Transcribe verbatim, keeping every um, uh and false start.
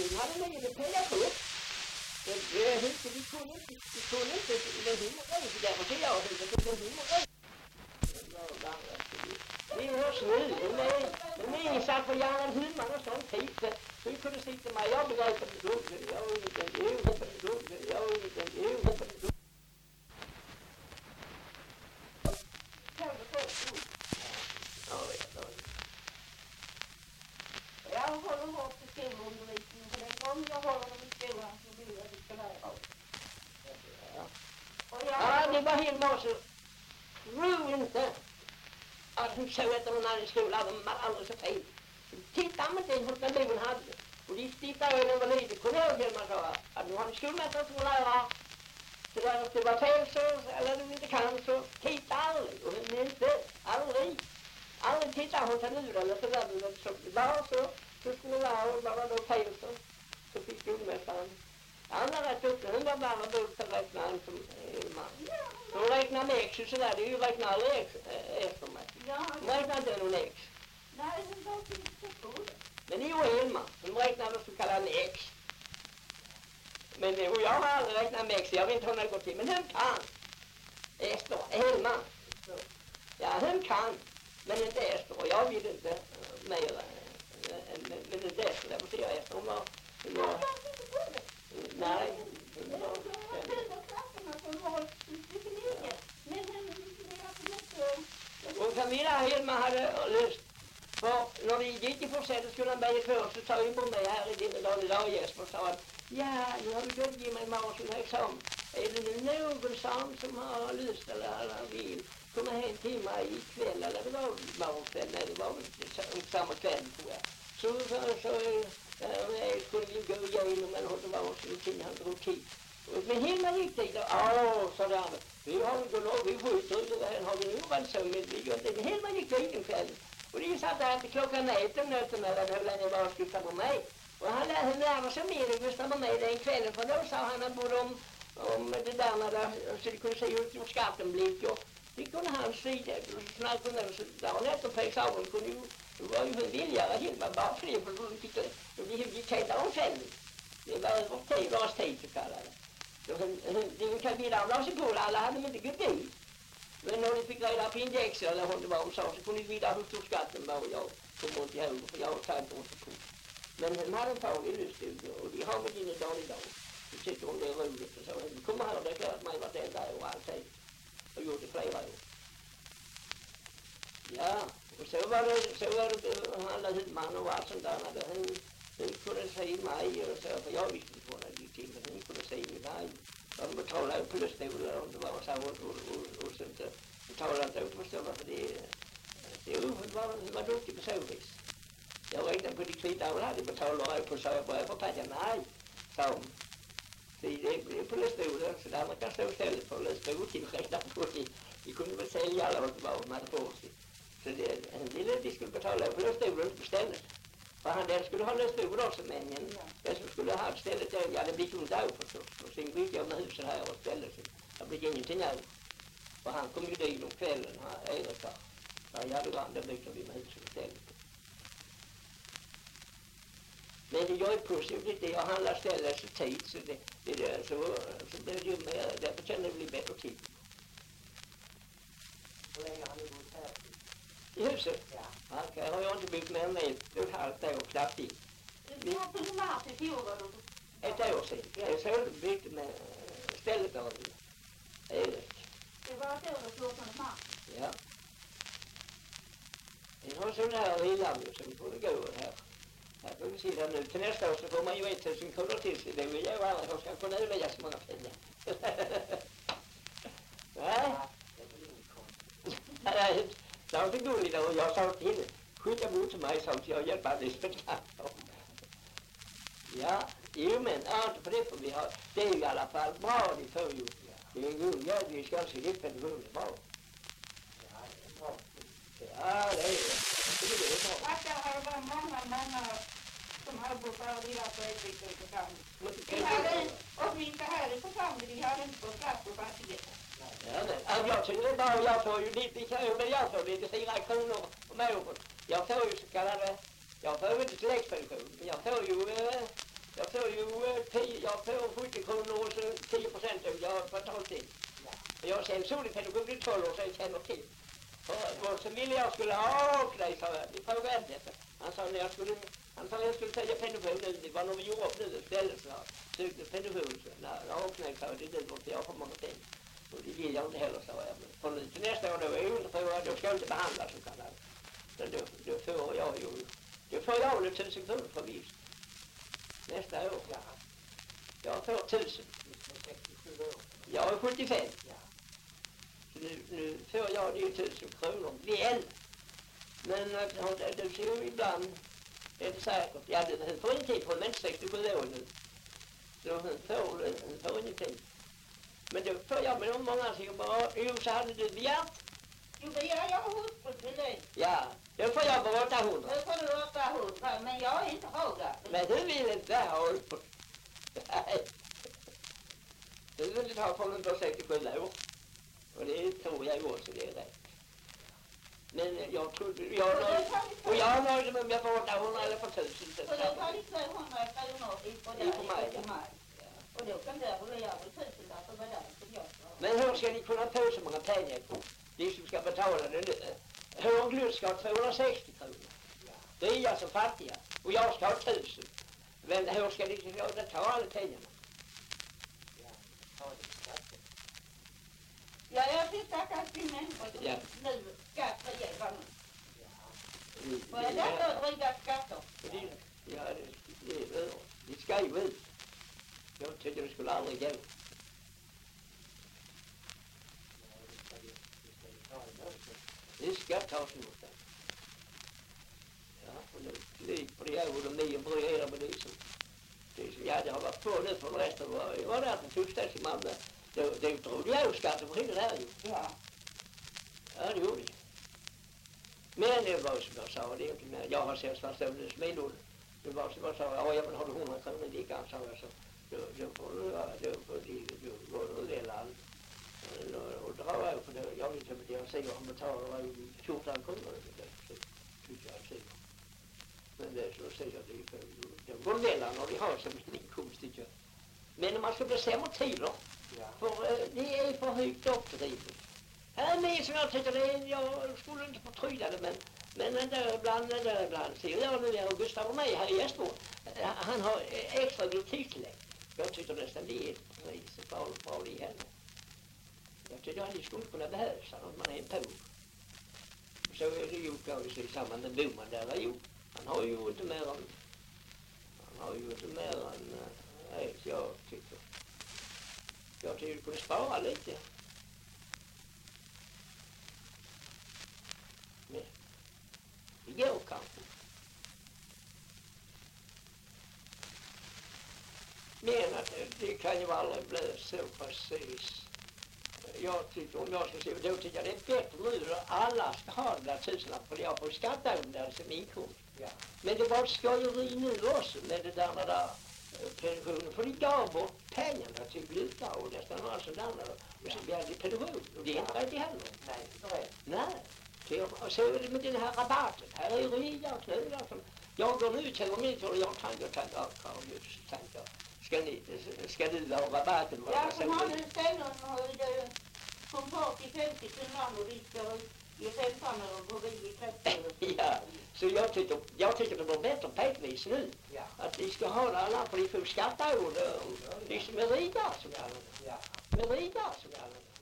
de hade nio pengar på. Det är inte, vi kunde inte, vi kunde inte, det är himmelrej, för där var det jag, det är himmelrej. Det är hos nu, men det är ingen satt på hjärnan hymman och sånt hit. Så vi kunde sitta med, jag begrepp att det dog, jag är inte en djur, jag är inte en djur, jag är inte en djur. Jag håller hårt i skolundervisningen, för den gång jag håller dem i skolan så vill jag att vi ska lära oss. Ja, det var helt massor. Ro inte att hon såg efter någon annan skola, de var alldeles så fel. Titta med den hos den hon hade. Och de tittade över vad lite kunde jag till man sa att nu har en skolmästare som lära. Så där det var fel så, eller du inte kan så, titta aldrig. Och hon inte, aldrig. Aldrig titta hos en ur eller så där så det var så. Så skulle det vara och bara då fel så. Så fick skolmästaren. Han har rätt upp, hon var bara bort för att räkna han som man. Så räknar med X och sådär, det är ju räknar aldrig X efter mig. Hon räknar inte någon X. Nej, hon var inte på det. Men det är ju en man, hon räknar vad som kallar en X. Men det, och jag har aldrig räknat med X, jag vet inte hur det går till, men hon kan. Ester, Helma. Ja, hon kan, men inte Ester, och jag vill inte uh, mer än uh, men inte Ester, därför ser jag Ester. Hon var, hon var, nej, hon var, och Camilla Helma hade löst. För när vi gick i fortsättning skulle han börja för så sa vi på mig här i Dimmerdal idag Jesper och sa att ja, nu har du gått ge mig Marsson examen. Är det nu någon sam som har lust eller han vill komma hem till mig ikväll eller det var morgonkväll, nej det var väl samma kväll tror jag. Så, så, så äh, skulle vi gå igenom eller hur det var så till han drog tid. Men hela gick dit och åh, sa det vi har ju lov, vi skjuter det här har vi nu varit så med vi gör det. Hela gick dit en kväll. Och det satt där till klockan ett om nöten eller hur länge var att skjuta på mig. Och han lärde lära sig mer och lyssna på mig den kvällen. För då sa han att både om, om det där när det, så det kunde se ut som skatten blick. Och det kunde han säga. Och snart kunde han så dagen efter på examen kunde ju, det var ju en viljare Hilma bara fler för då gick det, då gick det om kvällen. Det var över tid, lås tid så kallade. Det kan bli där av sig på alla hade de inte gått dit. Men när de fick reda på index eller hur det var de sa så kunde vi veta hur stor skatten var och jag kom inte ihåg för jag har tagit åt på. Men de hade tagit luststudier och de har väl inne dag i dag. Så tycker hon det är roligt och så. De kommer här och deklarerat mig vartenda år och alltid. Och gjort det flera år. Ja, och så var det, så var det alla huvudman och allt sånt där. Hon, hon kunde se mig och så, för jag visste inte vad det gick till, men hon kunde se mig. De betalade på luststolar och det var så och, och, och, och sånt. Betalade inte upp på stolar för det, det var, var duktig på så vis. Jag räknade på de kvittar och hade betalat på så jag började för pengar. Nej, sa hon. Det är på luststolar så där man kan stå stället på luststol till räkna på det. Vi kunde väl sälja alla vad det var man hade på sig. Så det, en del de skulle betala på luststolar inte på stället. För han där skulle ha löst över också, men den som skulle ha haft stället där, ja det blir ju inte av förstås. Och sen byggde jag med husen här och stället så det blir ingenting av. Och han kom ju dit om kvällen, han Erekar. Ja, jag hade grann, där byggde vi med husen och stället. Men det gör ju positivt, det jag handlar stället så tid så det, det, det så, så blir det ju mer, därför känner det bli bättre tid. Hur länge har ni bott här? I huset? Ja. Okej, okay, har jag inte byggt mer än ett och ett halvt år knappt in. Det var på mars i fjol var det? Ett år sedan. Jag såg byggt med stället av Erik. Det var ett år och fjortonde mars. Ja. Vi har sån här villan så vi får gå här. Här får vi se där nu. Till nästa år så får man ju ett tusen kronor till sig. Det vill jag aldrig. Jag ska kunna överlägga så många pengar. Nej. Nej. Det var inte gulligt och jag sa till skicka bort till mig så att jag hjälper dig spetskant om. Ja, jo men inte för det får vi ha. Det är ju i alla fall bra det får ju. Det är en god gärd, vi ska se det för det går bra. Ja, det är bra. Ja, det är det. Det är bra. Att jag har varit många, många som har bott här och delat på ett viktigt församling. Vi hade, och vi inte här i församling, vi hade inte fått plats på fastigheten. Ja, men jag tycker det bara, jag får ju lite kronor, men jag får lite fyra kronor om året. Jag får ju så kallade, jag får ju inte tilläggspension, men jag får ju, Jag får ju eh, tio, jag får sjuttio kronor och så tio procent av jag kvartalstid. Ja. Jag har sen solipedagog i tolv år så jag känner till. Och, och så ville jag skulle ha och dig, sa jag. Det frågade jag inte. Han sa när jag skulle, han sa jag skulle säga pension nu. Det var när vi gjorde upp nu istället. Så jag sökte pension. Så när jag åknade sa jag, det är det jag får många ting. Och det vill jag inte heller, sa jag. Men för nu till nästa år då är jag inte på, då ska jag inte behandlas som kan. Så då, då får jag ju, då får jag väl tusen kronor för visst. Nästa år. Ja. Jag får tusen. sextiosju år. Jag är sjuttiofem. Ja. Så nu, nu får jag det tusen kronor väl. Men äh, du ser ju ibland, det är det säkert. Ja, hon får ingenting för hon är inte sextiosju år nu. Så hon får, hon får ingenting. Men då får jag med de många som bara, jo så hade du begärt. Jo, det gör jag hustru till dig. Ja, då får jag bara åttahundra. Nu får du åttahundra, men jag är inte frågat. Men du vill inte ha upp. Nej. Du vill inte ha från under sextiosju år. Och det tror jag ju också, det är rätt. Men jag trodde, jag är nöjd, och jag är nöjd med om jag får åttahundra eller för tusen. Så då tar det tvåhundra kronor ifrån dig Ifrån mig, ja. till mig. Och då kan det rulla jag väl tusen där för vad det är som jag ska. Men hur ska ni kunna få så många pengar på? De som ska betala det nu. Hörnglund ska ha tvåhundrasextio kronor. Ja. Det är jag som fattiga. Och jag ska ha tusen. Men hur ska ni ta alla pengarna? Ja. Ta det skatten. Ja, jag fick tacka till människor som Ja. nu skatt för hjälpa nu. Ja. Och jag lärde att dryga skatter. Det, ja, det, det är över. Det ska ju ut. Jag tyckte det skulle aldrig gå. Ja, det ska vi, det ska vi ta i mörker. Det ska tas någonstans. Ja, och nu flyg på det här och de nio bryr med det som, det som jag har varit på nu för resten var, jag var där på Tullställs i Malmö. Då, då trodde jag ju skatten på hela där ju. Ja. Ja, det gjorde jag. Men det var som jag sa, det är inte mer. Jag har sett vad stående smilor. Det var som jag sa, ja, jag har du hundra kronor i dikan, sa jag så. Då, då får du, då får du, då går du det land. Och drar jag för det, jag vet inte om jag säger om betalar fjorton kronor. Det tycker jag säger. Men det är så säger jag, det går väl när de har som en inkomst, tycker jag. Men om man ska bestämma tider, Ja. för eh, det är för högt uppdrivet. Här med som jag tycker det är, jag skulle inte förtryda det, men, men där ibland, där ibland ser jag nu här Gustav och mig här i Gästbord. Han har extra bibliotekstillägg. Jag tycker nästan det är ett pris för bra i henne. Jag tycker att det skulle kunna behövas om man är en på. Så är det ju kanske i samband med Boman där är ju. Han har ju inte mer än, han har ju inte mer än, nej, jag tycker. Jag tycker du kunde spara lite. Men det går kanske. Men att det kan ju aldrig bli så precis. Jag tycker, om jag ska se, då tycker jag det är bättre nu att alla ska ha de där tusenlapp för jag får skatta under som inkomst. Ja. Men det var ett skojeri nu också med det där, där pensionen. För de gav bort pengarna till glutare och nästan var sådana. Och så blev det pension. Och det är inte rätt heller. Nej, inte rätt. Nej. Och så är det med den här rabatten. Här är ryggar och knölar. Jag går nu till och med och jag kan jag kan jag kan just tänka. Ska ni, ska du ha rabatten? Ja, som har nu ställen höjde från fyrtio till femtio kronor och vi ska i femton år och går vi i trettio. Ja, så jag tycker, jag tycker det var bättre pekvis nu. Ja. Att de ska ha det alla, för de får skatta ur det. De som är ridare som kallar det. Ja. Med ridare som kallar det.